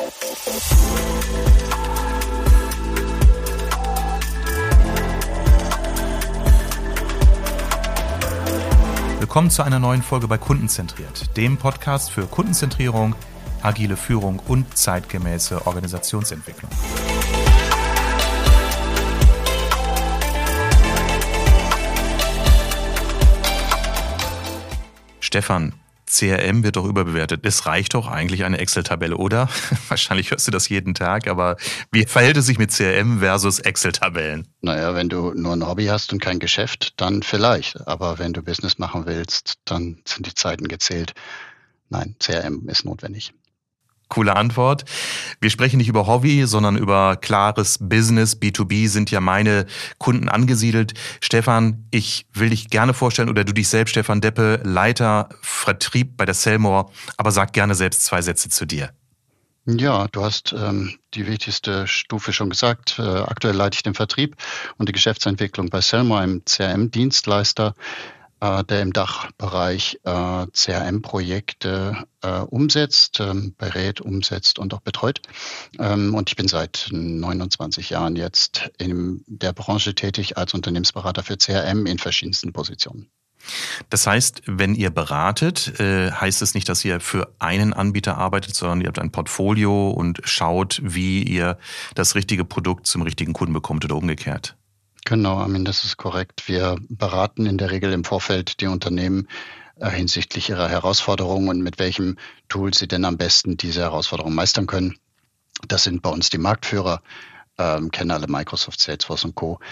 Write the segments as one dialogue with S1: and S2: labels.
S1: Willkommen zu einer neuen Folge bei Kundenzentriert, dem Podcast für Kundenzentrierung, agile Führung und zeitgemäße Organisationsentwicklung. Stefan, CRM wird doch überbewertet. Es reicht doch eigentlich eine Excel-Tabelle, oder? Wahrscheinlich hörst du das jeden Tag, aber wie verhält es sich mit CRM versus Excel-Tabellen?
S2: Naja, wenn du nur ein Hobby hast und kein Geschäft, dann vielleicht. Aber wenn du Business machen willst, dann sind die Zeiten gezählt. Nein, CRM ist notwendig.
S1: Coole Antwort. Wir sprechen nicht über Hobby, sondern über klares Business. B2B sind ja meine Kunden angesiedelt. Stefan, ich will dich gerne vorstellen, oder du dich selbst, Stefan Deppe, Leiter Vertrieb bei der Sellmore, aber sag gerne selbst 2 Sätze zu dir.
S2: Ja, du hast die wichtigste Stufe schon gesagt. Aktuell leite ich den Vertrieb und die Geschäftsentwicklung bei Sellmore, einem CRM-Dienstleister, der im Dachbereich CRM-Projekte umsetzt, berät, umsetzt und auch betreut. Und ich bin seit 29 Jahren jetzt in der Branche tätig als Unternehmensberater für CRM in verschiedensten Positionen.
S1: Das heißt, wenn ihr beratet, heißt es nicht, dass ihr für einen Anbieter arbeitet, sondern ihr habt ein Portfolio und schaut, wie ihr das richtige Produkt zum richtigen Kunden bekommt oder umgekehrt.
S2: Genau, Armin, das ist korrekt. Wir beraten in der Regel im Vorfeld die Unternehmen hinsichtlich ihrer Herausforderungen und mit welchem Tool sie denn am besten diese Herausforderungen meistern können. Das sind bei uns die Marktführer, kennen alle Microsoft, Salesforce und Co.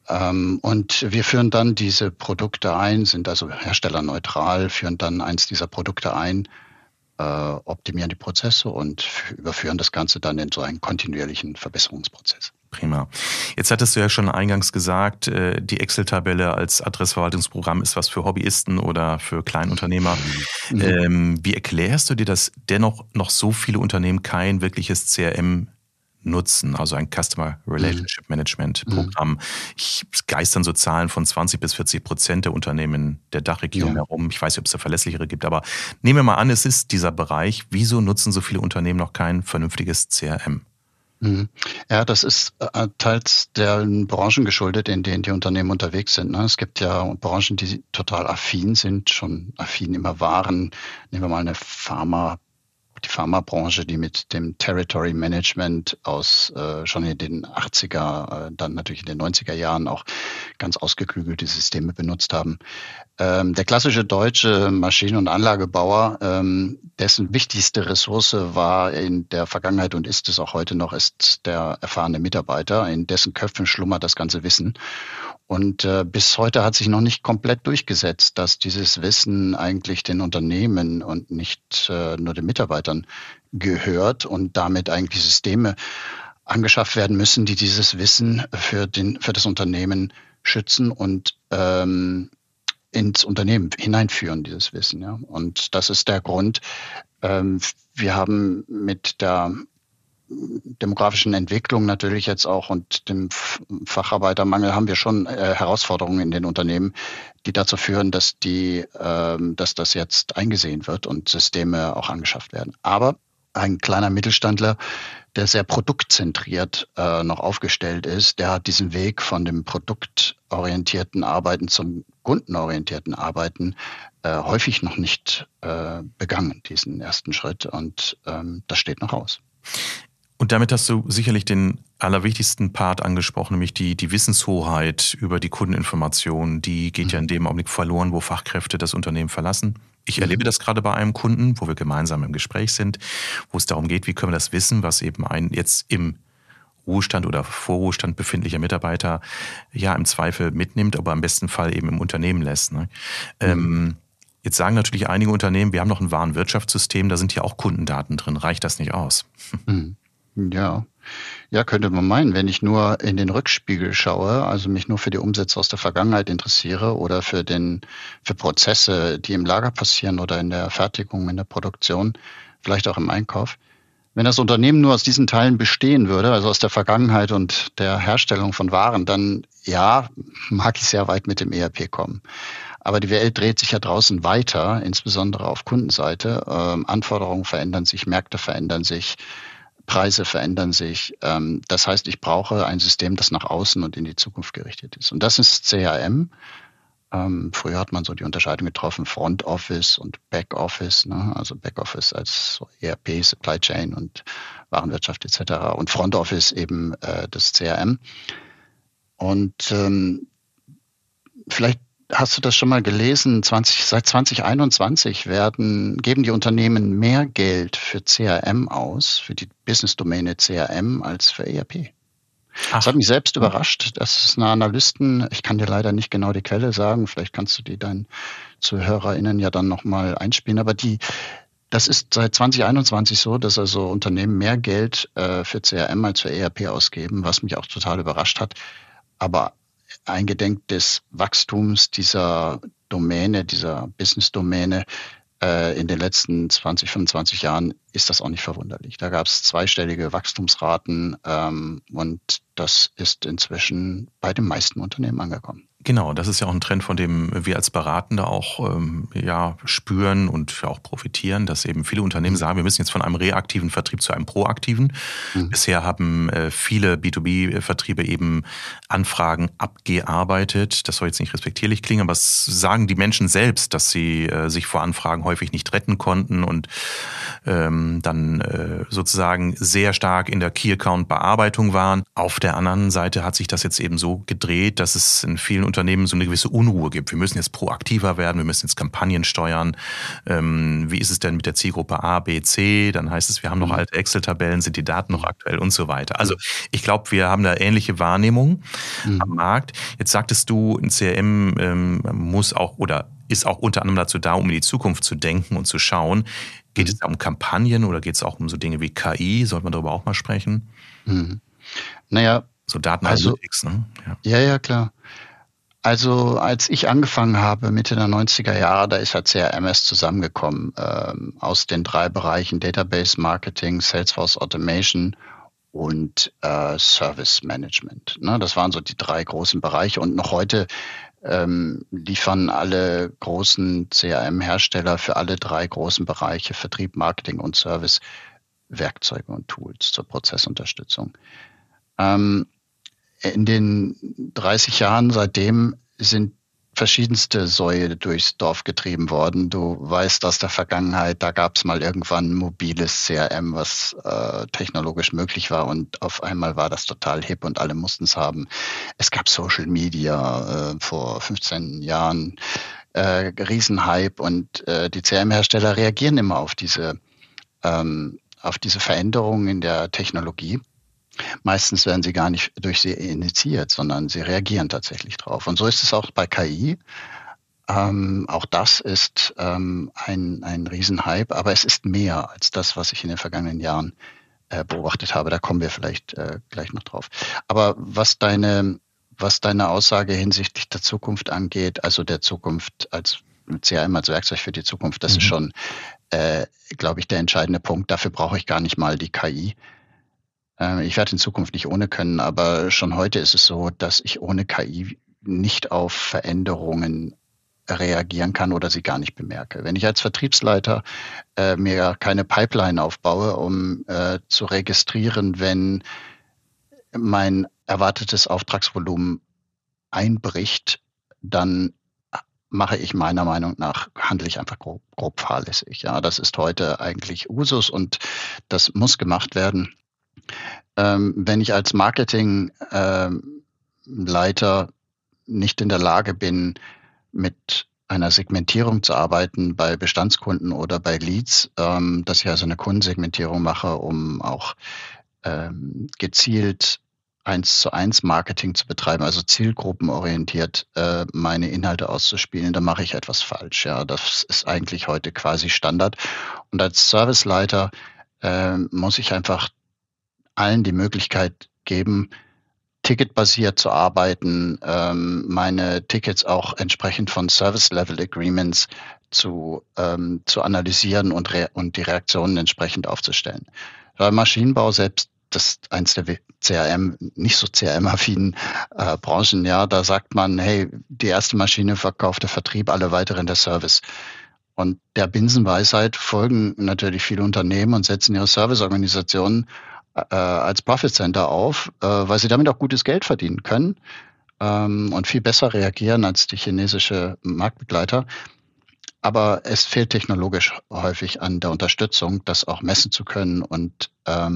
S2: Und wir führen dann diese Produkte ein, sind also herstellerneutral, führen dann eins dieser Produkte ein, optimieren die Prozesse und überführen das Ganze dann in so einen kontinuierlichen Verbesserungsprozess.
S1: Prima. Jetzt hattest du ja schon eingangs gesagt, die Excel-Tabelle als Adressverwaltungsprogramm ist was für Hobbyisten oder für Kleinunternehmer. Wie erklärst du dir, dass dennoch noch so viele Unternehmen kein wirkliches CRM nutzen, also ein Customer Relationship Management Programm? Es geistern so Zahlen von 20-40% der Unternehmen der Dachregion herum. Ich weiß nicht, ob es da verlässlichere gibt, aber nehmen wir mal an, es ist dieser Bereich. Wieso nutzen so viele Unternehmen noch kein vernünftiges CRM?
S2: Ja, das ist teils den Branchen geschuldet, in denen die Unternehmen unterwegs sind. Es gibt ja Branchen, die total affin sind, schon affin immer waren. Nehmen wir mal die Pharmabranche, die mit dem Territory Management aus schon in den 80er, dann natürlich in den 90er Jahren auch ganz ausgeklügelte Systeme benutzt haben. Der klassische deutsche Maschinen- und Anlagebauer, dessen wichtigste Ressource war in der Vergangenheit und ist es auch heute noch, ist der erfahrene Mitarbeiter, in dessen Köpfen schlummert das ganze Wissen. Und bis heute hat sich noch nicht komplett durchgesetzt, dass dieses Wissen eigentlich den Unternehmen und nicht nur den Mitarbeitern gehört und damit eigentlich Systeme angeschafft werden müssen, die dieses Wissen für das Unternehmen schützen und ins Unternehmen hineinführen, dieses Wissen. Ja. Und das ist der Grund. Wir haben mit der demografischen Entwicklung natürlich jetzt auch und dem Facharbeitermangel haben wir schon Herausforderungen in den Unternehmen, die dazu führen, dass das jetzt eingesehen wird und Systeme auch angeschafft werden. Aber ein kleiner Mittelstandler, der sehr produktzentriert noch aufgestellt ist, der hat diesen Weg von dem produktorientierten Arbeiten zum kundenorientierten Arbeiten häufig noch nicht begangen, diesen ersten Schritt. Und das steht noch aus.
S1: Und damit hast du sicherlich den allerwichtigsten Part angesprochen, nämlich die Wissenshoheit über die Kundeninformation. Die geht ja in dem Augenblick verloren, wo Fachkräfte das Unternehmen verlassen. Ich erlebe das gerade bei einem Kunden, wo wir gemeinsam im Gespräch sind, wo es darum geht, wie können wir das Wissen, was eben ein jetzt im Ruhestand oder Vorruhestand befindlicher Mitarbeiter ja im Zweifel mitnimmt, aber im besten Fall eben im Unternehmen lässt. Ne? Jetzt sagen natürlich einige Unternehmen, wir haben noch ein Warenwirtschaftssystem, da sind ja auch Kundendaten drin. Reicht das nicht aus?
S2: Ja, könnte man meinen, wenn ich nur in den Rückspiegel schaue, also mich nur für die Umsätze aus der Vergangenheit interessiere oder für Prozesse, die im Lager passieren oder in der Fertigung, in der Produktion, vielleicht auch im Einkauf. Wenn das Unternehmen nur aus diesen Teilen bestehen würde, also aus der Vergangenheit und der Herstellung von Waren, dann ja, mag ich sehr weit mit dem ERP kommen. Aber die Welt dreht sich ja draußen weiter, insbesondere auf Kundenseite. Anforderungen verändern sich, Märkte verändern sich. Preise verändern sich. Das heißt, ich brauche ein System, das nach außen und in die Zukunft gerichtet ist. Und das ist CRM. Früher hat man so die Unterscheidung getroffen, Front Office und Back Office, ne? Also Back Office als so ERP, Supply Chain und Warenwirtschaft etc. Und Front Office eben das CRM. Und vielleicht hast du das schon mal gelesen, seit 2021 geben die Unternehmen mehr Geld für CRM aus, für die Business-Domäne CRM, als für ERP. Das hat mich selbst überrascht. Das ist eine Analysten, ich kann dir leider nicht genau die Quelle sagen, vielleicht kannst du die deinen ZuhörerInnen ja dann nochmal einspielen, aber das ist seit 2021 so, dass also Unternehmen mehr Geld für CRM als für ERP ausgeben, was mich auch total überrascht hat. Aber eingedenk des Wachstums dieser Domäne, dieser Business-Domäne in den letzten 20, 25 Jahren ist das auch nicht verwunderlich. Da gab es zweistellige Wachstumsraten und das ist inzwischen bei den meisten Unternehmen angekommen.
S1: Genau, das ist ja auch ein Trend, von dem wir als Beratende auch spüren und auch profitieren, dass eben viele Unternehmen sagen, wir müssen jetzt von einem reaktiven Vertrieb zu einem proaktiven. Bisher haben viele B2B-Vertriebe eben Anfragen abgearbeitet. Das soll jetzt nicht respektierlich klingen, aber es sagen die Menschen selbst, dass sie sich vor Anfragen häufig nicht retten konnten und dann sozusagen sehr stark in der Key-Account-Bearbeitung waren. Auf der anderen Seite hat sich das jetzt eben so gedreht, dass es in vielen Unternehmen so eine gewisse Unruhe gibt. Wir müssen jetzt proaktiver werden, wir müssen jetzt Kampagnen steuern. Wie ist es denn mit der Zielgruppe A, B, C? Dann heißt es, wir haben noch alte Excel-Tabellen, sind die Daten noch aktuell und so weiter. Also ich glaube, wir haben da ähnliche Wahrnehmungen am Markt. Jetzt sagtest du, ein CRM muss auch oder ist auch unter anderem dazu da, um in die Zukunft zu denken und zu schauen. Geht es da um Kampagnen oder geht es auch um so Dinge wie KI? Sollte man darüber auch mal sprechen?
S2: Naja,
S1: so Datenanalytics, ne?
S2: Ja, klar. Also als ich angefangen habe, Mitte der 90er Jahre, da ist ja CRMS zusammengekommen aus den 3 Bereichen Database Marketing, Salesforce Automation und Service Management. Ne? Das waren so die 3 großen Bereiche und noch heute liefern alle großen CRM-Hersteller für alle 3 großen Bereiche Vertrieb, Marketing und Service Werkzeuge und Tools zur Prozessunterstützung. In den 30 Jahren seitdem sind verschiedenste Säue durchs Dorf getrieben worden. Du weißt aus der Vergangenheit, da gab es mal irgendwann ein mobiles CRM, was technologisch möglich war und auf einmal war das total hip und alle mussten es haben. Es gab Social Media vor 15 Jahren, Riesenhype und die CRM-Hersteller reagieren immer auf diese Veränderungen in der Technologie. Meistens werden sie gar nicht durch sie initiiert, sondern sie reagieren tatsächlich drauf. Und so ist es auch bei KI. Auch das ist ein Riesenhype, aber es ist mehr als das, was ich in den vergangenen Jahren beobachtet habe. Da kommen wir vielleicht gleich noch drauf. Aber was deine Aussage hinsichtlich der Zukunft angeht, also der Zukunft als CRM als Werkzeug für die Zukunft, das ist schon, glaube ich, der entscheidende Punkt. Dafür brauche ich gar nicht mal die KI. Ich werde in Zukunft nicht ohne können, aber schon heute ist es so, dass ich ohne KI nicht auf Veränderungen reagieren kann oder sie gar nicht bemerke. Wenn ich als Vertriebsleiter mir keine Pipeline aufbaue, um zu registrieren, wenn mein erwartetes Auftragsvolumen einbricht, dann mache ich meiner Meinung nach, handle ich einfach grob fahrlässig. Ja, das ist heute eigentlich Usus und das muss gemacht werden. Wenn ich als Marketingleiter nicht in der Lage bin, mit einer Segmentierung zu arbeiten bei Bestandskunden oder bei Leads, dass ich also eine Kundensegmentierung mache, um auch gezielt 1:1 Marketing zu betreiben, also zielgruppenorientiert meine Inhalte auszuspielen, dann mache ich etwas falsch. Ja, das ist eigentlich heute quasi Standard. Und als Serviceleiter muss ich einfach allen die Möglichkeit geben, ticketbasiert zu arbeiten, meine Tickets auch entsprechend von Service-Level-Agreements zu analysieren und die Reaktionen entsprechend aufzustellen. Beim Maschinenbau selbst, das ist eins der nicht so CRM-affinen Branchen, ja, da sagt man, hey, die erste Maschine verkauft der Vertrieb, alle weiteren der Service. Und der Binsenweisheit folgen natürlich viele Unternehmen und setzen ihre Serviceorganisationen als Profit Center auf, weil sie damit auch gutes Geld verdienen können und viel besser reagieren als die chinesische Marktbegleiter. Aber es fehlt technologisch häufig an der Unterstützung, das auch messen zu können und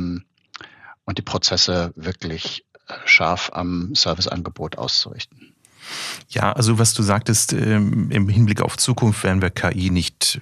S2: die Prozesse wirklich scharf am Serviceangebot auszurichten.
S1: Ja, also was du sagtest, im Hinblick auf Zukunft werden wir KI nicht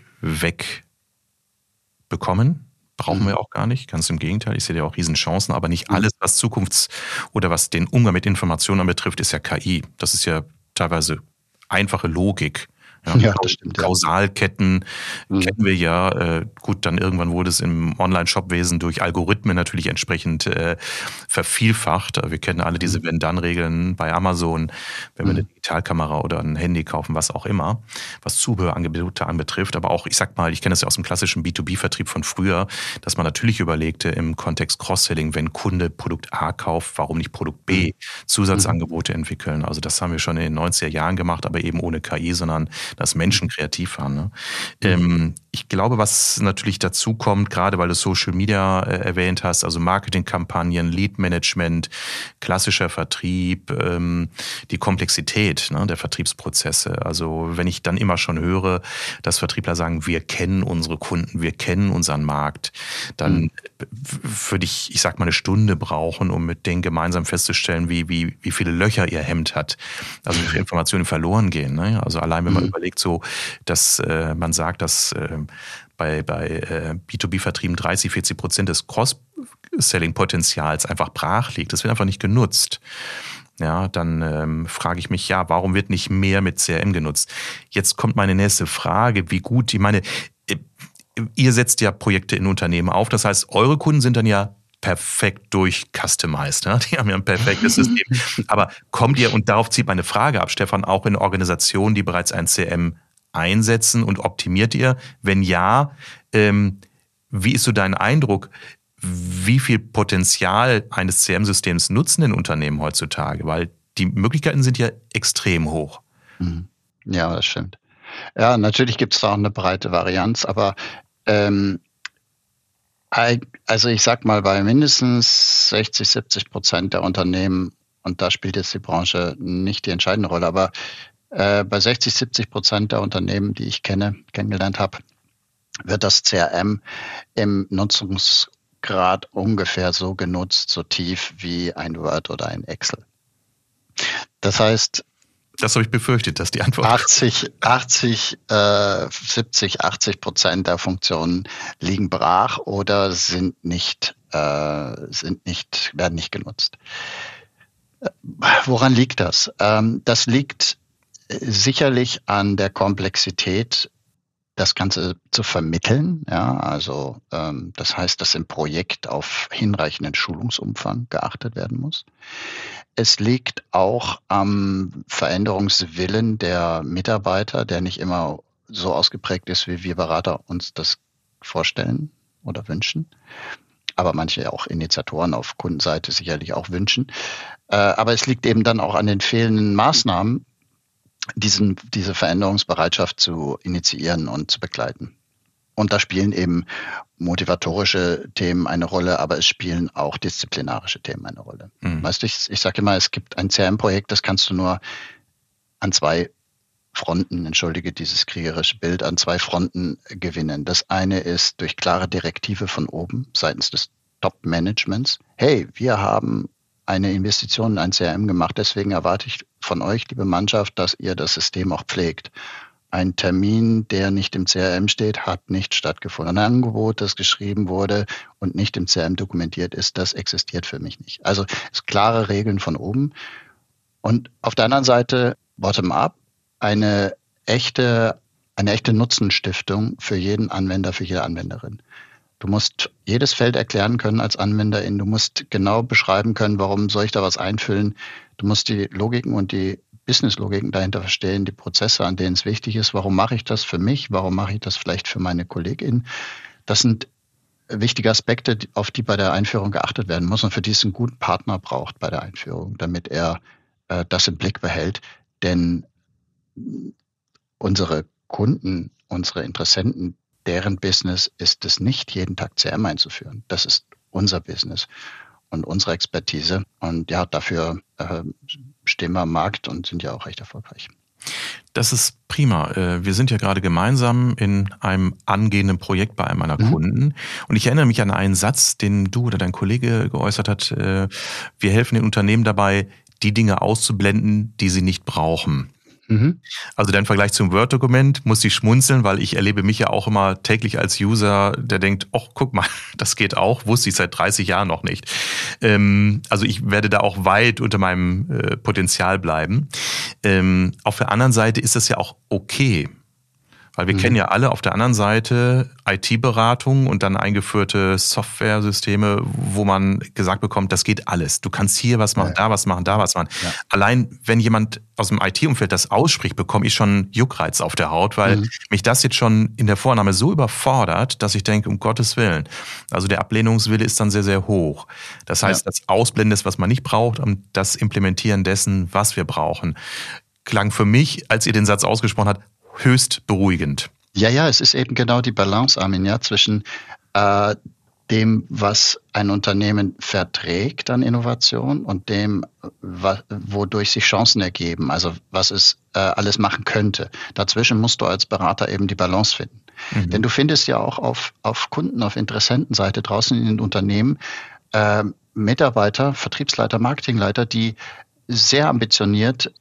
S1: wegbekommen. Brauchen wir auch gar nicht. Ganz im Gegenteil, ich sehe ja auch Riesenchancen, aber nicht alles, was oder was den Umgang mit Informationen betrifft, ist ja KI. Das ist ja teilweise einfache Logik.
S2: Ja, das stimmt.
S1: Kausalketten kennen wir ja. Gut, dann irgendwann wurde es im Online-Shop-Wesen durch Algorithmen natürlich entsprechend vervielfacht. Wir kennen alle diese Wenn-Dann-Regeln bei Amazon, wenn wir eine Digitalkamera oder ein Handy kaufen, was auch immer, was Zubehörangebote anbetrifft. Aber auch, ich sag mal, ich kenne das ja aus dem klassischen B2B-Vertrieb von früher, dass man natürlich überlegte im Kontext Cross-Selling, wenn Kunde Produkt A kauft, warum nicht Produkt B, Zusatzangebote entwickeln. Also das haben wir schon in den 90er Jahren gemacht, aber eben ohne KI, sondern dass Menschen kreativ waren. Ne? Ich glaube, was natürlich dazu kommt, gerade weil du Social Media erwähnt hast, also Marketingkampagnen, Lead-Management, klassischer Vertrieb, die Komplexität, ne, der Vertriebsprozesse. Also wenn ich dann immer schon höre, dass Vertriebler sagen, wir kennen unsere Kunden, wir kennen unseren Markt, dann würde ich sag mal, eine Stunde brauchen, um mit denen gemeinsam festzustellen, wie viele Löcher ihr Hemd hat. Also wie viele Informationen verloren gehen. Ne? Also allein, wenn man überlegt, so, dass man sagt, dass bei B2B-Vertrieben 30-40% des Cross-Selling-Potenzials einfach brach liegt. Das wird einfach nicht genutzt. Ja, dann frage ich mich, ja, warum wird nicht mehr mit CRM genutzt? Jetzt kommt meine nächste Frage, wie gut, ihr setzt ja Projekte in Unternehmen auf, das heißt, eure Kunden sind dann ja perfekt durchcustomized. Ne? Die haben ja ein perfektes System. Aber kommt ihr, und darauf zieht meine Frage ab, Stefan, auch in Organisationen, die bereits ein CRM einsetzen und optimiert ihr? Wenn ja, wie ist so dein Eindruck? Wie viel Potenzial eines CRM-Systems nutzen denn Unternehmen heutzutage? Weil die Möglichkeiten sind ja extrem hoch.
S2: Ja, das stimmt. Ja, natürlich gibt es da auch eine breite Varianz, aber also ich sag mal, bei mindestens 60-70% der Unternehmen, und da spielt jetzt die Branche nicht die entscheidende Rolle, aber bei 60-70% der Unternehmen, die ich kennengelernt habe, wird das CRM im Nutzungsgrad ungefähr so genutzt, so tief wie ein Word oder ein Excel. Das heißt,
S1: das habe ich befürchtet, dass die Antwort
S2: 70-80% der Funktionen liegen brach oder werden nicht genutzt. Woran liegt das? Das liegt sicherlich an der Komplexität, das Ganze zu vermitteln. Ja, also das heißt, dass im Projekt auf hinreichenden Schulungsumfang geachtet werden muss. Es liegt auch am Veränderungswillen der Mitarbeiter, der nicht immer so ausgeprägt ist, wie wir Berater uns das vorstellen oder wünschen. Aber manche auch Initiatoren auf Kundenseite sicherlich auch wünschen. Aber es liegt eben dann auch an den fehlenden Maßnahmen, diese Veränderungsbereitschaft zu initiieren und zu begleiten. Und da spielen eben motivatorische Themen eine Rolle, aber es spielen auch disziplinarische Themen eine Rolle. Weißt du, ich sage immer, es gibt ein CRM-Projekt, das kannst du nur an zwei Fronten, entschuldige dieses kriegerische Bild, an zwei Fronten gewinnen. Das eine ist durch klare Direktive von oben seitens des Top-Managements. Hey, wir haben eine Investition in ein CRM gemacht, deswegen erwarte ich von euch, liebe Mannschaft, dass ihr das System auch pflegt. Ein Termin, der nicht im CRM steht, hat nicht stattgefunden. Ein Angebot, das geschrieben wurde und nicht im CRM dokumentiert ist, das existiert für mich nicht. Also es klare Regeln von oben. Und auf der anderen Seite, bottom-up, eine echte Nutzenstiftung für jeden Anwender, für jede Anwenderin. Du musst jedes Feld erklären können als Anwenderin. Du musst genau beschreiben können, warum soll ich da was einfüllen. Du musst die Logiken und die Business-Logiken dahinter verstehen, die Prozesse, an denen es wichtig ist. Warum mache ich das für mich? Warum mache ich das vielleicht für meine KollegInnen? Das sind wichtige Aspekte, auf die bei der Einführung geachtet werden muss und für die es einen guten Partner braucht bei der Einführung, damit er das im Blick behält. Denn unsere Kunden, unsere Interessenten, deren Business ist es nicht, jeden Tag CRM einzuführen. Das ist unser Business und unsere Expertise. Und ja, dafür stehen wir am Markt und sind ja auch recht erfolgreich.
S1: Das ist prima. Wir sind ja gerade gemeinsam in einem angehenden Projekt bei einem meiner Kunden. Und ich erinnere mich an einen Satz, den du oder dein Kollege geäußert hat. Wir helfen den Unternehmen dabei, die Dinge auszublenden, die sie nicht brauchen. Also dein Vergleich zum Word-Dokument, muss ich schmunzeln, weil ich erlebe mich ja auch immer täglich als User, der denkt, ach, guck mal, das geht auch, wusste ich seit 30 Jahren noch nicht. Also ich werde da auch weit unter meinem Potenzial bleiben. Auf der anderen Seite ist das ja auch okay. Weil wir kennen ja alle auf der anderen Seite IT-Beratung und dann eingeführte Software-Systeme, wo man gesagt bekommt, das geht alles. Du kannst hier was machen, da was machen, da was machen. Ja. Allein, wenn jemand aus dem IT-Umfeld das ausspricht, bekomme ich schon Juckreiz auf der Haut, weil mich das jetzt schon in der Vornahme so überfordert, dass ich denke, um Gottes Willen. Also der Ablehnungswille ist dann sehr, sehr hoch. Das heißt, das Ausblenden des, was man nicht braucht, und das Implementieren dessen, was wir brauchen, klang für mich, als ihr den Satz ausgesprochen habt, höchst beruhigend.
S2: Ja, es ist eben genau die Balance, Armin, ja, zwischen dem, was ein Unternehmen verträgt an Innovation und dem, wodurch sich Chancen ergeben, also was es alles machen könnte. Dazwischen musst du als Berater eben die Balance finden. Denn du findest ja auch auf Kunden, auf Interessentenseite draußen in den Unternehmen Mitarbeiter, Vertriebsleiter, Marketingleiter, die sehr ambitioniert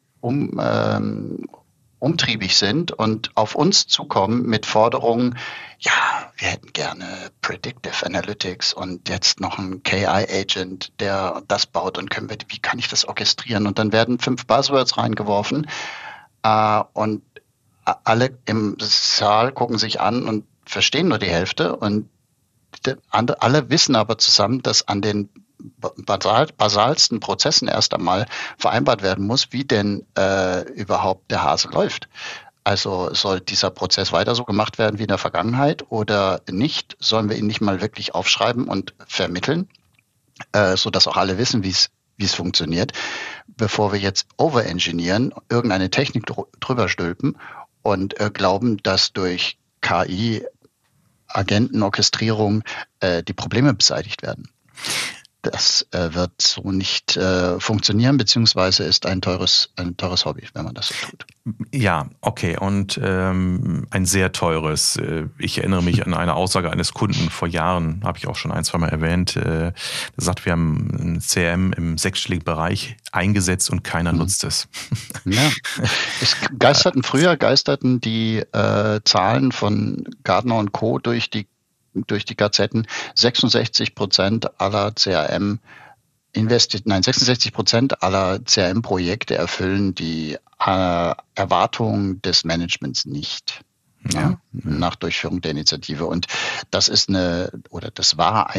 S2: umtriebig sind und auf uns zukommen mit Forderungen, ja, wir hätten gerne Predictive Analytics und jetzt noch einen KI-Agent, der das baut und wie kann ich das orchestrieren? Und dann werden 5 Buzzwords reingeworfen und alle im Saal gucken sich an und verstehen nur die Hälfte und alle wissen aber zusammen, dass an den basalsten Prozessen erst einmal vereinbart werden muss, wie denn überhaupt der Hase läuft. Also soll dieser Prozess weiter so gemacht werden wie in der Vergangenheit oder nicht? Sollen wir ihn nicht mal wirklich aufschreiben und vermitteln, sodass auch alle wissen, wie es funktioniert, bevor wir jetzt overengineeren, irgendeine Technik drüber stülpen und glauben, dass durch KI Agentenorchestrierung die Probleme beseitigt werden. Das wird so nicht funktionieren, beziehungsweise ist ein teures Hobby, wenn man das so tut.
S1: Ja, okay. Und ein sehr teures. Ich erinnere mich an eine Aussage eines Kunden vor Jahren, habe ich auch schon 1-2 Mal erwähnt. Der sagt, wir haben ein CRM im 6-stelligen Bereich eingesetzt und keiner nutzt es.
S2: Ja. Früher geisterten die Zahlen von Gartner und Co. durch die Gazetten. 66% aller 66% aller CRM-Projekte erfüllen die Erwartungen des Managements nicht. Ja, nach Durchführung der Initiative. Und das war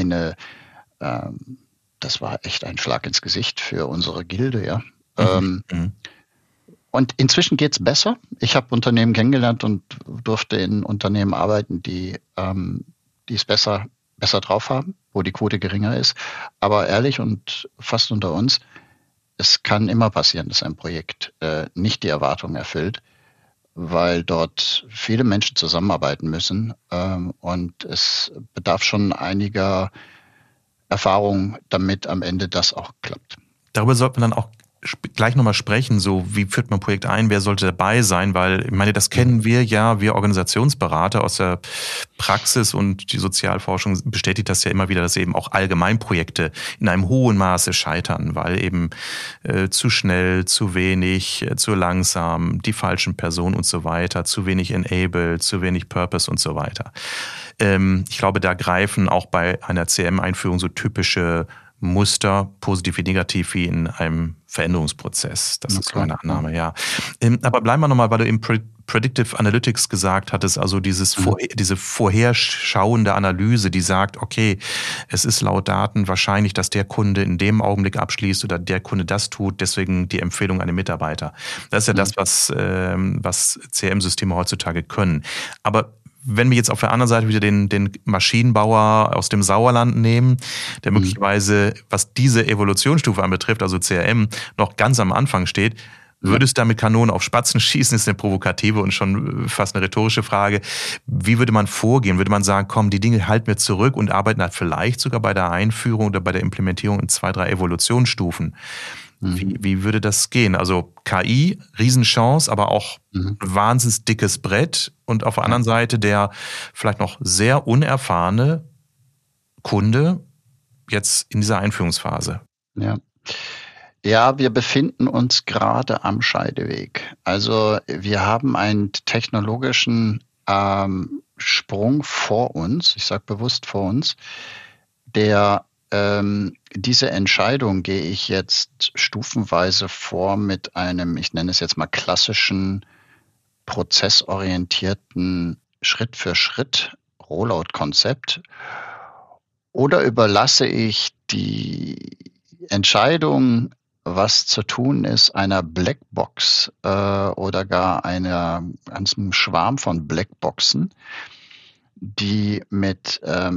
S2: echt ein Schlag ins Gesicht für unsere Gilde, ja. Und inzwischen geht's besser. Ich habe Unternehmen kennengelernt und durfte in Unternehmen arbeiten, die es besser drauf haben, wo die Quote geringer ist. Aber ehrlich und fast unter uns, es kann immer passieren, dass ein Projekt nicht die Erwartungen erfüllt, weil dort viele Menschen zusammenarbeiten müssen und es bedarf schon einiger Erfahrung, damit am Ende das auch klappt.
S1: Darüber sollte man dann auch gleich nochmal sprechen, so wie führt man ein Projekt ein, wer sollte dabei sein, weil ich meine, das kennen wir ja, wir Organisationsberater aus der Praxis und die Sozialforschung bestätigt das ja immer wieder, dass eben auch Allgemeinprojekte in einem hohen Maße scheitern, weil eben zu schnell, zu wenig, zu langsam, die falschen Personen und so weiter, zu wenig Enable, zu wenig Purpose und so weiter. Ich glaube, da greifen auch bei einer CM-Einführung so typische Muster, positiv wie negativ, wie in einem Veränderungsprozess. Das ist meine Annahme, ja. Aber bleiben wir nochmal, weil du eben Predictive Analytics gesagt hattest, also diese vorherschauende Analyse, die sagt, okay, es ist laut Daten wahrscheinlich, dass der Kunde in dem Augenblick abschließt oder der Kunde das tut, deswegen die Empfehlung an den Mitarbeiter. Das ist ja das, was CRM-Systeme heutzutage können. Aber wenn wir jetzt auf der anderen Seite wieder den Maschinenbauer aus dem Sauerland nehmen, der möglicherweise, was diese Evolutionsstufe anbetrifft, also CRM, noch ganz am Anfang steht, Würdest du da mit Kanonen auf Spatzen schießen, ist eine provokative und schon fast eine rhetorische Frage. Wie würde man vorgehen? Würde man sagen, komm, die Dinge halten wir zurück und arbeiten halt vielleicht sogar bei der Einführung oder bei der Implementierung in 2, 3 Evolutionsstufen? Wie würde das gehen? Also KI, Riesenchance, aber auch wahnsinnig dickes Brett und auf der anderen Seite der vielleicht noch sehr unerfahrene Kunde jetzt in dieser Einführungsphase.
S2: Ja. Ja, wir befinden uns gerade am Scheideweg. Also wir haben einen technologischen Sprung vor uns, ich sage bewusst vor uns, der diese Entscheidung gehe ich jetzt stufenweise vor mit einem, ich nenne es jetzt mal klassischen, prozessorientierten Schritt-für-Schritt Rollout-Konzept, oder überlasse ich die Entscheidung, was zu tun ist, einer Blackbox oder gar einem Schwarm von Blackboxen, die mit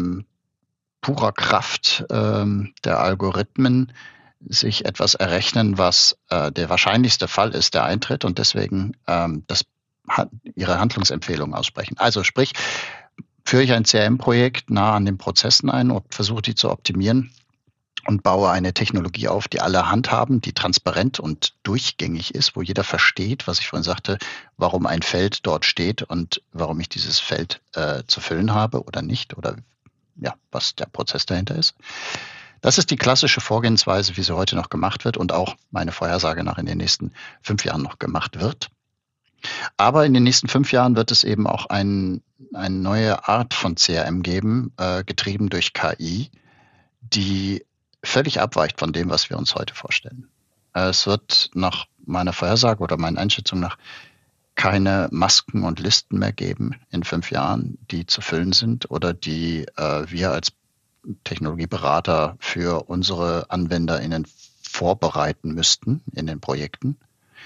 S2: purer Kraft der Algorithmen sich etwas errechnen, was der wahrscheinlichste Fall ist, der eintritt und deswegen ihre Handlungsempfehlung aussprechen. Also sprich, führe ich ein CRM-Projekt nah an den Prozessen ein und versuche die zu optimieren und baue eine Technologie auf, die alle handhaben, die transparent und durchgängig ist, wo jeder versteht, was ich vorhin sagte, warum ein Feld dort steht und warum ich dieses Feld zu füllen habe oder nicht oder ja, was der Prozess dahinter ist. Das ist die klassische Vorgehensweise, wie sie heute noch gemacht wird und auch meine Vorhersage nach in den nächsten 5 Jahren noch gemacht wird. Aber in den nächsten 5 Jahren wird es eben auch eine neue Art von CRM geben, getrieben durch KI, die völlig abweicht von dem, was wir uns heute vorstellen. Es wird nach meiner Vorhersage oder meiner Einschätzung nach keine Masken und Listen mehr geben in 5 Jahren, die zu füllen sind oder die wir als Technologieberater für unsere AnwenderInnen vorbereiten müssten in den Projekten.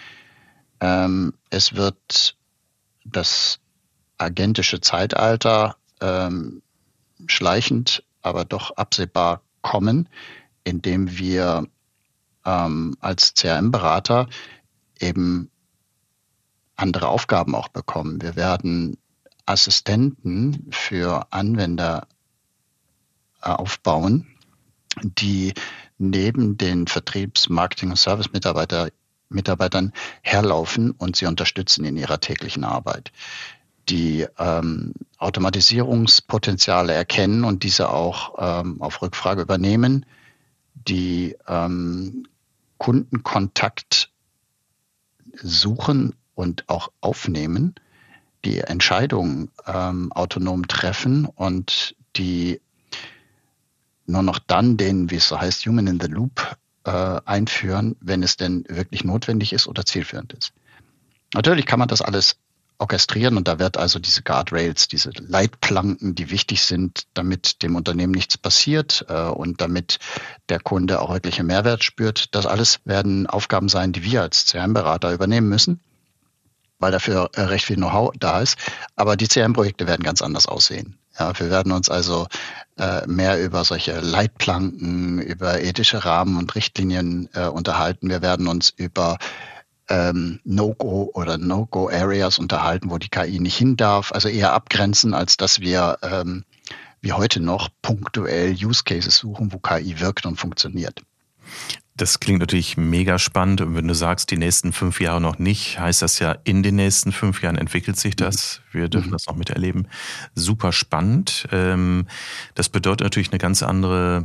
S2: Es wird das agentische Zeitalter schleichend, aber doch absehbar kommen, indem wir als CRM-Berater eben andere Aufgaben auch bekommen. Wir werden Assistenten für Anwender aufbauen, die neben den Vertriebs-, Marketing- und Service-Mitarbeitern herlaufen und sie unterstützen in ihrer täglichen Arbeit. Die Automatisierungspotenziale erkennen und diese auch auf Rückfrage übernehmen, die Kundenkontakt suchen und auch aufnehmen, die Entscheidungen autonom treffen und die nur noch dann den, wie es so heißt, Human in the Loop einführen, wenn es denn wirklich notwendig ist oder zielführend ist. Natürlich kann man das alles orchestrieren und da wird also diese Guardrails, diese Leitplanken, die wichtig sind, damit dem Unternehmen nichts passiert und damit der Kunde auch wirklichen Mehrwert spürt. Das alles werden Aufgaben sein, die wir als CRM-Berater übernehmen müssen, weil dafür recht viel Know-how da ist. Aber die CRM-Projekte werden ganz anders aussehen. Ja, wir werden uns also mehr über solche Leitplanken, über ethische Rahmen und Richtlinien unterhalten. Wir werden uns über No-Go oder No-Go-Areas unterhalten, wo die KI nicht hin darf. Also eher abgrenzen, als dass wir wie heute noch punktuell Use Cases suchen, wo KI wirkt und funktioniert.
S1: Das klingt natürlich mega spannend. Und wenn du sagst, die nächsten 5 Jahre noch nicht, heißt das ja, in den nächsten 5 Jahren entwickelt sich das. Wir dürfen das noch miterleben. Super spannend. Das bedeutet natürlich eine ganz andere,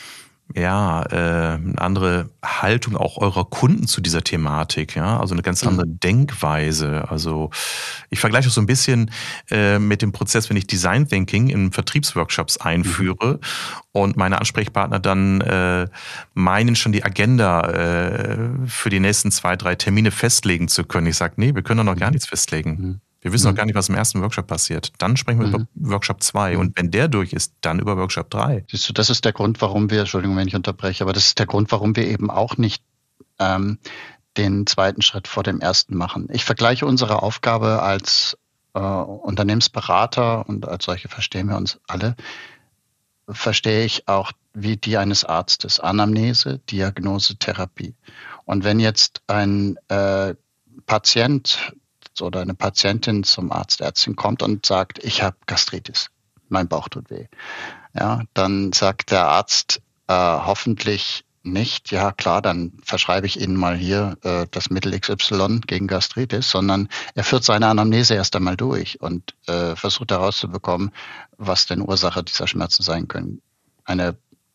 S1: eine andere Haltung auch eurer Kunden zu dieser Thematik, ja, also eine ganz andere Denkweise. Also ich vergleiche das so ein bisschen mit dem Prozess, wenn ich Design Thinking in Vertriebsworkshops einführe und meine Ansprechpartner dann meinen schon die Agenda für die nächsten 2, 3 Termine festlegen zu können. Ich sage, nee, wir können doch noch gar nichts festlegen. Wir wissen noch gar nicht, was im ersten Workshop passiert. Dann sprechen wir über Workshop 2 und wenn der durch ist, dann über Workshop 3.
S2: Siehst du, das ist der Grund, warum wir, Entschuldigung, wenn ich unterbreche, aber das ist der Grund, warum wir eben auch nicht den zweiten Schritt vor dem ersten machen. Ich vergleiche unsere Aufgabe als Unternehmensberater und als solche verstehen wir uns alle, verstehe ich auch wie die eines Arztes. Anamnese, Diagnose, Therapie. Und wenn jetzt ein Patient oder eine Patientin zum Arzt, Ärztin kommt und sagt, ich habe Gastritis, mein Bauch tut weh, ja, dann sagt der Arzt hoffentlich nicht, ja klar, dann verschreibe ich Ihnen mal hier das Mittel XY gegen Gastritis, sondern er führt seine Anamnese erst einmal durch und versucht herauszubekommen, was denn Ursache dieser Schmerzen sein können. Eine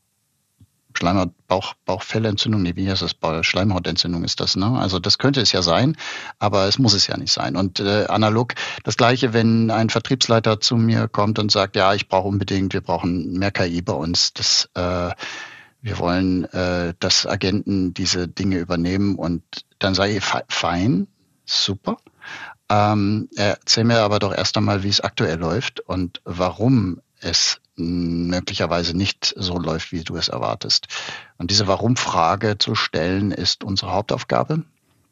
S2: Bauchfellentzündung, nee, wie heißt das? Schleimhautentzündung ist das, ne? Also das könnte es ja sein, aber es muss es ja nicht sein. Und analog das Gleiche, wenn ein Vertriebsleiter zu mir kommt und sagt, ja, wir brauchen mehr KI bei uns. Wir wollen, dass Agenten diese Dinge übernehmen und dann sage ich, fein, super. Erzähl mir aber doch erst einmal, wie es aktuell läuft und warum es möglicherweise nicht so läuft, wie du es erwartest. Und diese Warum-Frage zu stellen, ist unsere Hauptaufgabe.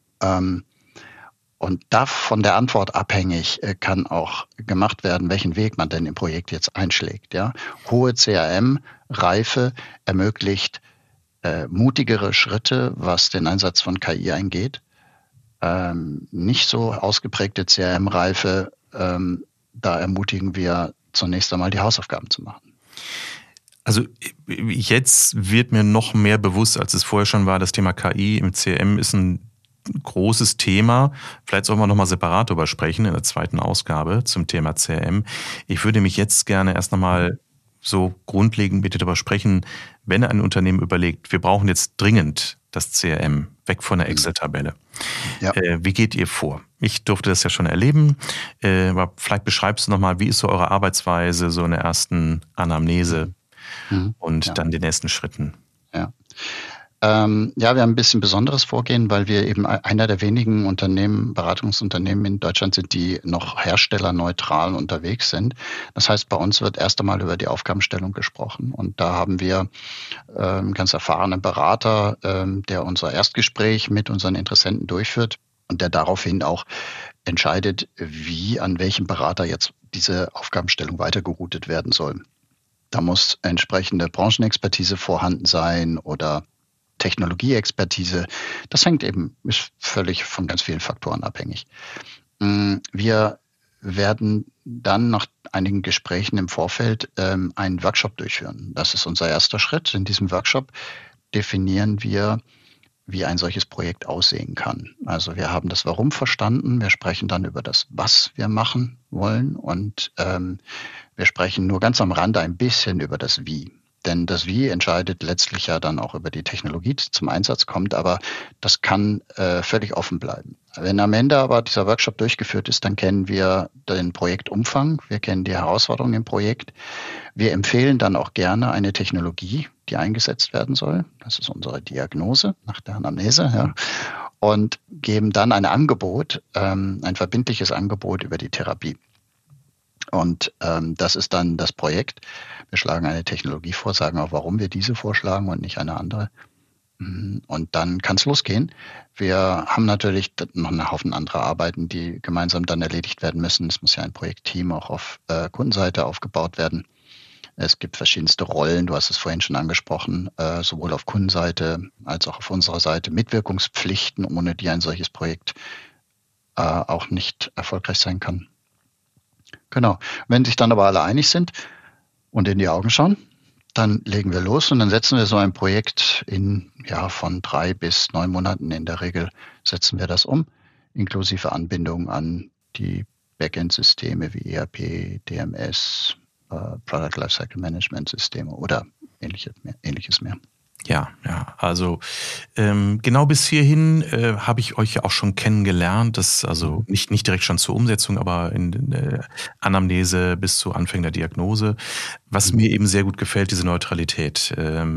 S2: Und da von der Antwort abhängig kann auch gemacht werden, welchen Weg man denn im Projekt jetzt einschlägt. Ja? Hohe CRM-Reife ermöglicht mutigere Schritte, was den Einsatz von KI eingeht. Nicht so ausgeprägte CRM-Reife, da ermutigen wir zunächst einmal die Hausaufgaben zu machen.
S1: Also jetzt wird mir noch mehr bewusst, als es vorher schon war, das Thema KI im CRM ist ein großes Thema. Vielleicht sollten wir nochmal separat darüber sprechen in der zweiten Ausgabe zum Thema CRM. Ich würde mich jetzt gerne erst nochmal so grundlegend bitte darüber sprechen, wenn ein Unternehmen überlegt, wir brauchen jetzt dringend das CRM, weg von der Excel-Tabelle. Ja. Wie geht ihr vor? Ich durfte das ja schon erleben, aber vielleicht beschreibst du nochmal, wie ist so eure Arbeitsweise, so in der ersten Anamnese und dann den nächsten Schritten?
S2: Ja. Wir haben ein bisschen besonderes Vorgehen, weil wir eben einer der wenigen Beratungsunternehmen in Deutschland sind, die noch herstellerneutral unterwegs sind. Das heißt, bei uns wird erst einmal über die Aufgabenstellung gesprochen. Und da haben wir einen ganz erfahrenen Berater, der unser Erstgespräch mit unseren Interessenten durchführt und der daraufhin auch entscheidet, wie an welchem Berater jetzt diese Aufgabenstellung weitergeroutet werden soll. Da muss entsprechende Branchenexpertise vorhanden sein oder Technologieexpertise. Das ist völlig von ganz vielen Faktoren abhängig. Wir werden dann nach einigen Gesprächen im Vorfeld einen Workshop durchführen. Das ist unser erster Schritt. In diesem Workshop definieren wir, wie ein solches Projekt aussehen kann. Also wir haben das Warum verstanden, wir sprechen dann über das, was wir machen wollen und wir sprechen nur ganz am Rande ein bisschen über das Wie. Denn das Wie entscheidet letztlich ja dann auch über die Technologie, die zum Einsatz kommt, aber das kann völlig offen bleiben. Wenn am Ende aber dieser Workshop durchgeführt ist, dann kennen wir den Projektumfang, wir kennen die Herausforderungen im Projekt. Wir empfehlen dann auch gerne eine Technologie, die eingesetzt werden soll. Das ist unsere Diagnose nach der Anamnese, ja. Und geben dann ein Angebot, ein verbindliches Angebot über die Therapie. Und das ist dann das Projekt. Wir schlagen eine Technologie vor, sagen auch, warum wir diese vorschlagen und nicht eine andere. Und dann kann es losgehen. Wir haben natürlich noch einen Haufen anderer Arbeiten, die gemeinsam dann erledigt werden müssen. Es muss ja ein Projektteam auch auf Kundenseite aufgebaut werden. Es gibt verschiedenste Rollen, du hast es vorhin schon angesprochen, sowohl auf Kundenseite als auch auf unserer Seite. Mitwirkungspflichten, ohne die ein solches Projekt auch nicht erfolgreich sein kann. Genau. Wenn sich dann aber alle einig sind und in die Augen schauen, dann legen wir los und dann setzen wir so ein Projekt von 3 bis 9 Monaten in der Regel setzen wir das um, inklusive Anbindung an die Backend-Systeme wie ERP, DMS, Product Lifecycle Management Systeme oder ähnliches mehr.
S1: Ja, also genau bis hierhin habe ich euch ja auch schon kennengelernt, das also nicht direkt schon zur Umsetzung, aber in der Anamnese bis zu Anfang der Diagnose. Was mir eben sehr gut gefällt, diese Neutralität.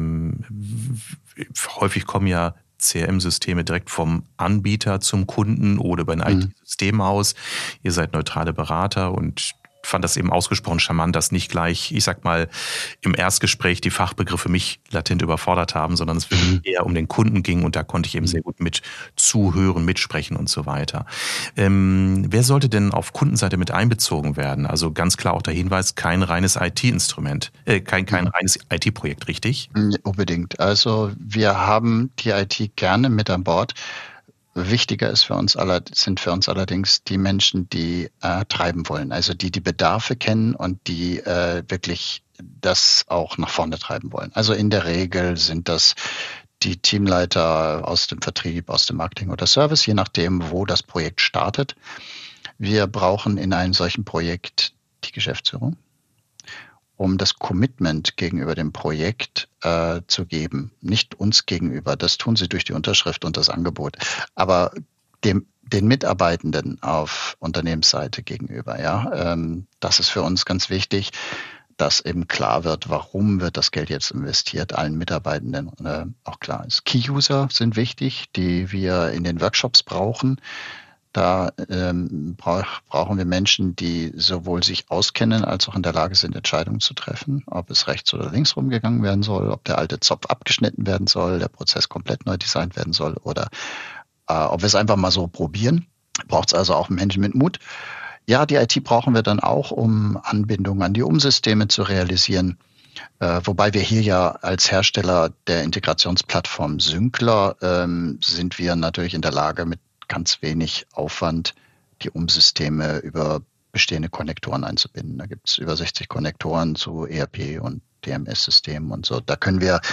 S1: Häufig kommen ja CRM-Systeme direkt vom Anbieter zum Kunden oder über ein IT-System aus. Ihr seid neutrale Berater und fand das eben ausgesprochen charmant, dass nicht gleich, ich sag mal, im Erstgespräch die Fachbegriffe mich latent überfordert haben, sondern es wirklich eher um den Kunden ging und da konnte ich eben sehr gut mit zuhören, mitsprechen und so weiter. Wer sollte denn auf Kundenseite mit einbezogen werden? Also ganz klar auch der Hinweis, kein reines IT-Instrument, kein reines IT-Projekt, richtig?
S2: Unbedingt. Also wir haben die IT gerne mit an Bord. Wichtiger sind für uns allerdings die Menschen, die treiben wollen, also die Bedarfe kennen und die wirklich das auch nach vorne treiben wollen. Also in der Regel sind das die Teamleiter aus dem Vertrieb, aus dem Marketing oder Service, je nachdem, wo das Projekt startet. Wir brauchen in einem solchen Projekt die Geschäftsführung, um das Commitment gegenüber dem Projekt zu geben. Nicht uns gegenüber, das tun sie durch die Unterschrift und das Angebot, aber den Mitarbeitenden auf Unternehmensseite gegenüber. Ja, das ist für uns ganz wichtig, dass eben klar wird, warum wird das Geld jetzt investiert, allen Mitarbeitenden auch klar ist. Key-User sind wichtig, die wir in den Workshops brauchen. Da brauchen wir Menschen, die sowohl sich auskennen, als auch in der Lage sind, Entscheidungen zu treffen, ob es rechts oder links rumgegangen werden soll, ob der alte Zopf abgeschnitten werden soll, der Prozess komplett neu designt werden soll oder ob wir es einfach mal so probieren. Braucht es also auch Menschen mit Mut. Ja, die IT brauchen wir dann auch, um Anbindungen an die Umsysteme zu realisieren. Wobei wir hier ja als Hersteller der Integrationsplattform Syncler sind wir natürlich in der Lage, mit ganz wenig Aufwand die Umsysteme über bestehende Konnektoren einzubinden. Da gibt es über 60 Konnektoren zu ERP und DMS-Systemen und so. Da können wir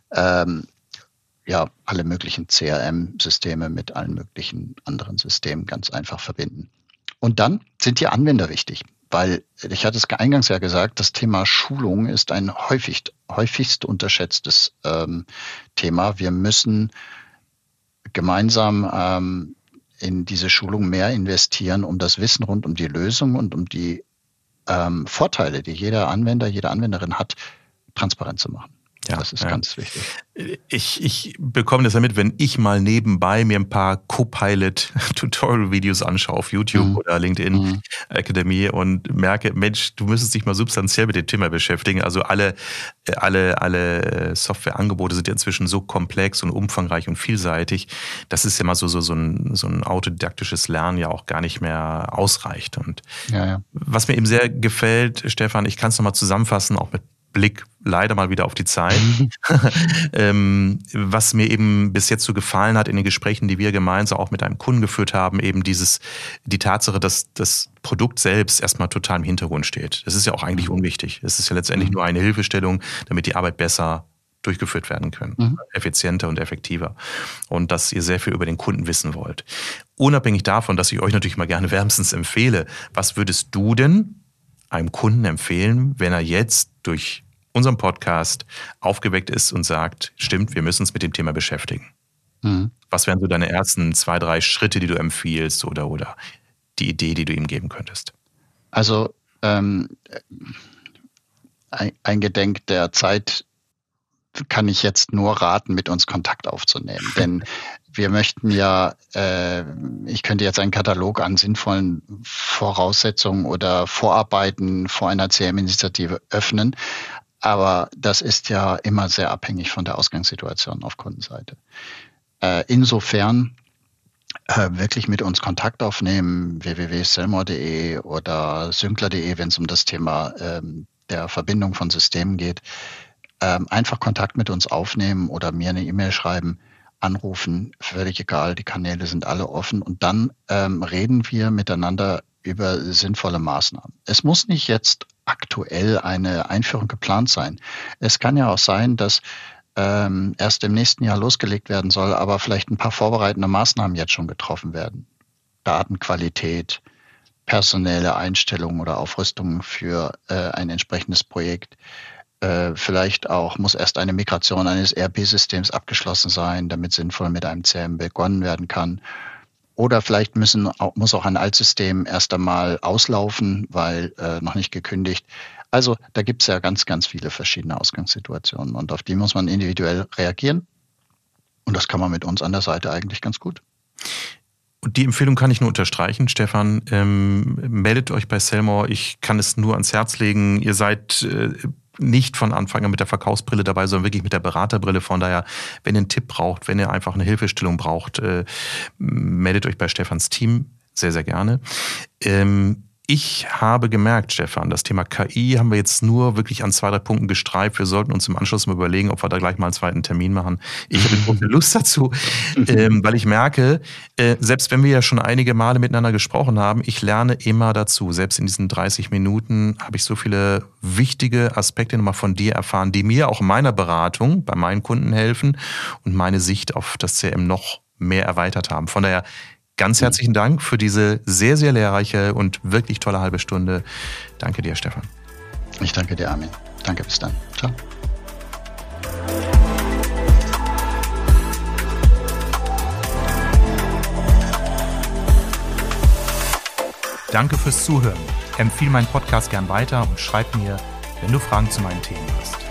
S2: alle möglichen CRM-Systeme mit allen möglichen anderen Systemen ganz einfach verbinden. Und dann sind die Anwender wichtig, weil ich hatte es eingangs ja gesagt, das Thema Schulung ist ein häufigst unterschätztes Thema. Wir müssen gemeinsam in diese Schulung mehr investieren, um das Wissen rund um die Lösung und um die Vorteile, die jeder Anwender, jede Anwenderin hat, transparent zu machen. Ja, das ist ganz wichtig.
S1: Ich bekomme das ja mit, wenn ich mal nebenbei mir ein paar Copilot-Tutorial-Videos anschaue auf YouTube oder LinkedIn Academy und merke, Mensch, du müsstest dich mal substanziell mit dem Thema beschäftigen. Also alle Softwareangebote sind ja inzwischen so komplex und umfangreich und vielseitig, dass es ja mal so ein autodidaktisches Lernen ja auch gar nicht mehr ausreicht. Und was mir eben sehr gefällt, Stefan, ich kann es nochmal zusammenfassen, auch mit Blick leider mal wieder auf die Zeit. Was mir eben bis jetzt so gefallen hat in den Gesprächen, die wir gemeinsam auch mit einem Kunden geführt haben, eben die Tatsache, dass das Produkt selbst erstmal total im Hintergrund steht. Das ist ja auch eigentlich unwichtig. Es ist ja letztendlich nur eine Hilfestellung, damit die Arbeit besser durchgeführt werden können, effizienter und effektiver. Und dass ihr sehr viel über den Kunden wissen wollt. Unabhängig davon, dass ich euch natürlich mal gerne wärmstens empfehle, was würdest du denn einem Kunden empfehlen, wenn er jetzt durch unseren Podcast aufgeweckt ist und sagt, stimmt, wir müssen uns mit dem Thema beschäftigen? Was wären so deine ersten 2, 3 Schritte, die du empfiehlst oder die Idee, die du ihm geben könntest?
S2: Also eingedenk der Zeit kann ich jetzt nur raten, mit uns Kontakt aufzunehmen. Denn wir möchten ja, ich könnte jetzt einen Katalog an sinnvollen Voraussetzungen oder Vorarbeiten vor einer CRM-Initiative öffnen. Aber das ist ja immer sehr abhängig von der Ausgangssituation auf Kundenseite. Insofern wirklich mit uns Kontakt aufnehmen, www.selmore.de oder syncler.de, wenn es um das Thema der Verbindung von Systemen geht. Einfach Kontakt mit uns aufnehmen oder mir eine E-Mail schreiben, anrufen, völlig egal, die Kanäle sind alle offen und dann reden wir miteinander über sinnvolle Maßnahmen. Es muss nicht jetzt aktuell eine Einführung geplant sein. Es kann ja auch sein, dass erst im nächsten Jahr losgelegt werden soll, aber vielleicht ein paar vorbereitende Maßnahmen jetzt schon getroffen werden. Datenqualität, personelle Einstellungen oder Aufrüstungen für ein entsprechendes Projekt. Vielleicht auch muss erst eine Migration eines ERP-Systems abgeschlossen sein, damit sinnvoll mit einem CRM begonnen werden kann. Oder vielleicht muss auch ein Altsystem erst einmal auslaufen, weil noch nicht gekündigt. Also da gibt es ja ganz, ganz viele verschiedene Ausgangssituationen und auf die muss man individuell reagieren. Und das kann man mit uns an der Seite eigentlich ganz gut.
S1: Und die Empfehlung kann ich nur unterstreichen, Stefan. Meldet euch bei Sellmore. Ich kann es nur ans Herz legen. Ihr seid nicht von Anfang an mit der Verkaufsbrille dabei, sondern wirklich mit der Beraterbrille. Von daher, wenn ihr einen Tipp braucht, wenn ihr einfach eine Hilfestellung braucht, meldet euch bei Stefans Team sehr, sehr gerne. Ich habe gemerkt, Stefan, das Thema KI haben wir jetzt nur wirklich an 2, 3 Punkten gestreift. Wir sollten uns im Anschluss mal überlegen, ob wir da gleich mal einen zweiten Termin machen. Ich habe große Lust dazu, weil ich merke, selbst wenn wir ja schon einige Male miteinander gesprochen haben, ich lerne immer dazu. Selbst in diesen 30 Minuten habe ich so viele wichtige Aspekte nochmal von dir erfahren, die mir auch in meiner Beratung bei meinen Kunden helfen und meine Sicht auf das CRM noch mehr erweitert haben. Von daher ganz herzlichen Dank für diese sehr, sehr lehrreiche und wirklich tolle halbe Stunde. Danke dir, Stefan.
S2: Ich danke dir, Armin. Danke, bis dann. Ciao.
S3: Danke fürs Zuhören. Empfehle meinen Podcast gern weiter und schreib mir, wenn du Fragen zu meinen Themen hast.